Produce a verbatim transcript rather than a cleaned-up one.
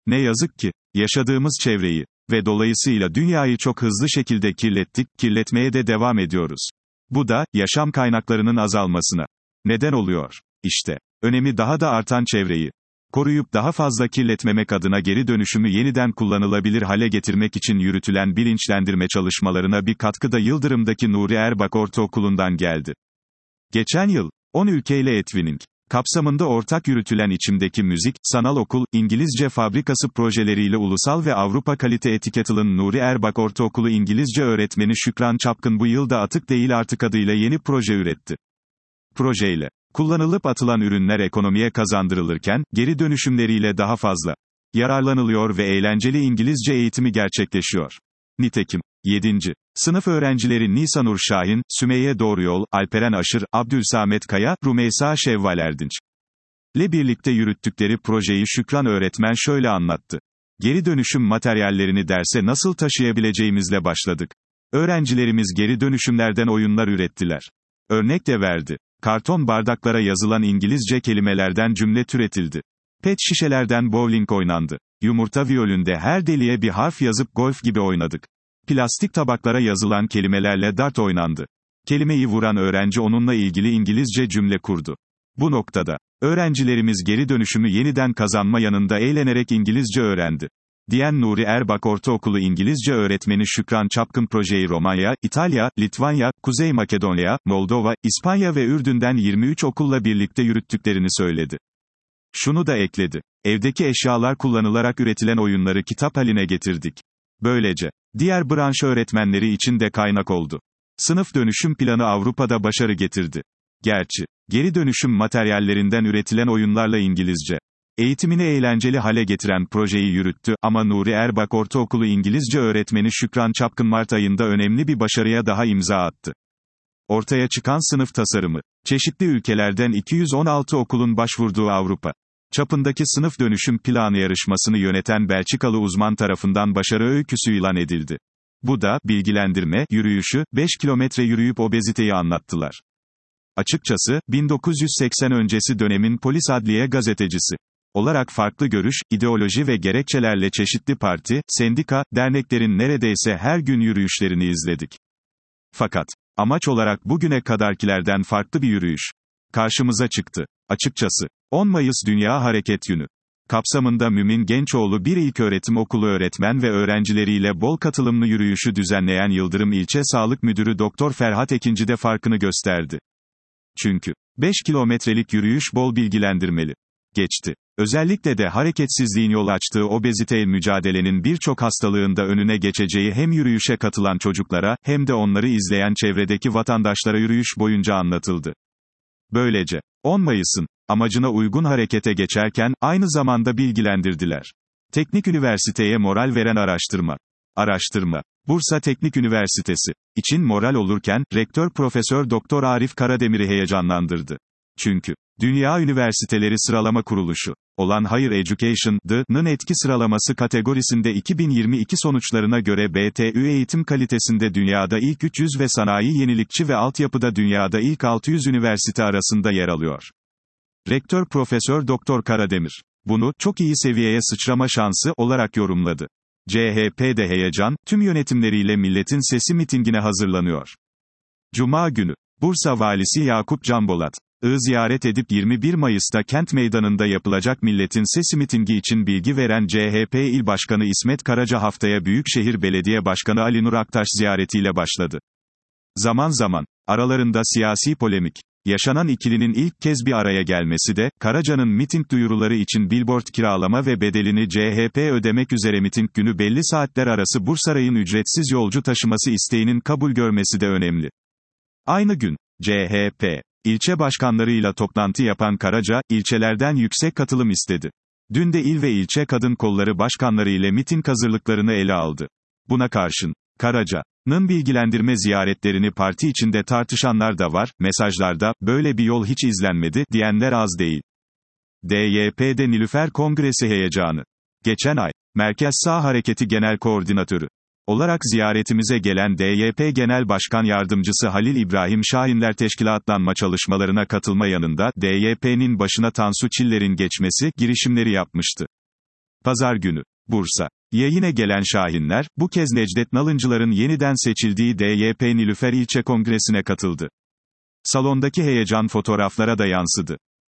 Ne yazık ki, yaşadığımız çevreyi ve dolayısıyla dünyayı çok hızlı şekilde kirlettik, kirletmeye de devam ediyoruz. Bu da, yaşam kaynaklarının azalmasına neden oluyor. İşte, önemi daha da artan çevreyi koruyup daha fazla kirletmemek adına geri dönüşümü yeniden kullanılabilir hale getirmek için yürütülen bilinçlendirme çalışmalarına bir katkı da Yıldırım'daki Nuri Erbak Ortaokulu'ndan geldi. Geçen yıl, on ülkeyle Etwinning kapsamında ortak yürütülen İçimdeki Müzik, Sanal Okul, İngilizce Fabrikası projeleriyle ulusal ve Avrupa kalite etiketilen Nuri Erbak Ortaokulu İngilizce öğretmeni Şükran Çapkın bu yıl da Atık Değil Artık adıyla yeni proje üretti. Projeyle kullanılıp atılan ürünler ekonomiye kazandırılırken, geri dönüşümleriyle daha fazla yararlanılıyor ve eğlenceli İngilizce eğitimi gerçekleşiyor. Nitekim, yedinci sınıf öğrencileri Nisanur Şahin, Sümeyye Doğruyol, Alperen Aşır, Abdülsamet Kaya, Rümeysa Şevval Erdinç ile birlikte yürüttükleri projeyi Şükran öğretmen şöyle anlattı. Geri dönüşüm materyallerini derse nasıl taşıyabileceğimizle başladık. Öğrencilerimiz geri dönüşümlerden oyunlar ürettiler. Örnek de verdi. Karton bardaklara yazılan İngilizce kelimelerden cümle türetildi. Pet şişelerden bowling oynandı. Yumurta viyolünde her deliğe bir harf yazıp golf gibi oynadık. Plastik tabaklara yazılan kelimelerle dart oynandı. Kelimeyi vuran öğrenci onunla ilgili İngilizce cümle kurdu. Bu noktada, öğrencilerimiz geri dönüşümü yeniden kazanma yanında eğlenerek İngilizce öğrendi. Diyen Nuri Erbak Ortaokulu İngilizce öğretmeni Şükran Çapkın projeyi Romanya, İtalya, Litvanya, Kuzey Makedonya, Moldova, İspanya ve Ürdün'den yirmi üç okulla birlikte yürüttüklerini söyledi. Şunu da ekledi. Evdeki eşyalar kullanılarak üretilen oyunları kitap haline getirdik. Böylece, diğer branş öğretmenleri için de kaynak oldu. Sınıf dönüşüm planı Avrupa'da başarı getirdi. Gerçi, geri dönüşüm materyallerinden üretilen oyunlarla İngilizce eğitimini eğlenceli hale getiren projeyi yürüttü ama Nuri Erbak Ortaokulu İngilizce öğretmeni Şükran Çapkın Mart ayında önemli bir başarıya daha imza attı. Ortaya çıkan sınıf tasarımı, çeşitli ülkelerden iki yüz on altı okulun başvurduğu Avrupa çapındaki sınıf dönüşüm planı yarışmasını yöneten Belçikalı uzman tarafından başarı öyküsü ilan edildi. Bu da, bilgilendirme, yürüyüşü, beş kilometre yürüyüp obeziteyi anlattılar. Açıkçası, bin dokuz yüz seksen öncesi dönemin polis adliye gazetecisi olarak farklı görüş, ideoloji ve gerekçelerle çeşitli parti, sendika, derneklerin neredeyse her gün yürüyüşlerini izledik. Fakat, amaç olarak bugüne kadarkilerden farklı bir yürüyüş karşımıza çıktı. Açıkçası, on Mayıs Dünya Hareket Günü kapsamında Mümin Gençoğlu bir ilköğretim okulu öğretmen ve öğrencileriyle bol katılımlı yürüyüşü düzenleyen Yıldırım İlçe Sağlık Müdürü Doktor Ferhat Ekinci de farkını gösterdi. Çünkü, beş kilometrelik yürüyüş bol bilgilendirmeli geçti. Özellikle de hareketsizliğin yol açtığı obezite mücadelenin birçok hastalığında önüne geçeceği hem yürüyüşe katılan çocuklara, hem de onları izleyen çevredeki vatandaşlara yürüyüş boyunca anlatıldı. Böylece, on Mayıs'ın amacına uygun harekete geçerken, aynı zamanda bilgilendirdiler. Teknik Üniversiteye moral veren araştırma. Araştırma, Bursa Teknik Üniversitesi için moral olurken, Rektör Profesör Doktor Arif Karademir'i heyecanlandırdı. Çünkü, Dünya Üniversiteleri Sıralama Kuruluşu olan Higher Education'ın etki sıralaması kategorisinde iki bin yirmi iki sonuçlarına göre B T Ü eğitim kalitesinde dünyada ilk üç yüz ve sanayi yenilikçi ve altyapıda dünyada ilk altı yüz üniversite arasında yer alıyor. Rektör Profesör Doktor Karademir, bunu, çok iyi seviyeye sıçrama şansı, olarak yorumladı. C H P'de heyecan, tüm yönetimleriyle Milletin Sesi mitingine hazırlanıyor. Cuma günü, Bursa Valisi Yakup Canbolat I ziyaret edip yirmi bir Mayıs'ta Kent Meydanı'nda yapılacak Milletin Sesi mitingi için bilgi veren C H P İl Başkanı İsmet Karaca haftaya Büyükşehir Belediye Başkanı Ali Nur Aktaş ziyaretiyle başladı. Zaman zaman, aralarında siyasi polemik yaşanan ikilinin ilk kez bir araya gelmesi de, Karaca'nın miting duyuruları için billboard kiralama ve bedelini C H P ödemek üzere miting günü belli saatler arası Bursaray'ın ücretsiz yolcu taşıması isteğinin kabul görmesi de önemli. Aynı gün, C H P ilçe başkanlarıyla toplantı yapan Karaca, ilçelerden yüksek katılım istedi. Dün de il ve ilçe kadın kolları başkanları ile miting hazırlıklarını ele aldı. Buna karşın, Karaca'nın bilgilendirme ziyaretlerini parti içinde tartışanlar da var, mesajlarda, böyle bir yol hiç izlenmedi, diyenler az değil. D Y P'de Nilüfer Kongresi heyecanı. Geçen ay, Merkez Sağ Hareketi Genel Koordinatörü olarak ziyaretimize gelen D Y P Genel Başkan Yardımcısı Halil İbrahim Şahinler teşkilatlanma çalışmalarına katılma yanında, D Y P'nin başına Tansu Çiller'in geçmesi, girişimleri yapmıştı. Pazar günü. Bursa. Yayine gelen şahinler, bu kez Necdet Nalıncılar'ın yeniden seçildiği D Y P Nilüfer İlçe Kongresi'ne katıldı. Salondaki heyecan fotoğraflara da yansıdı.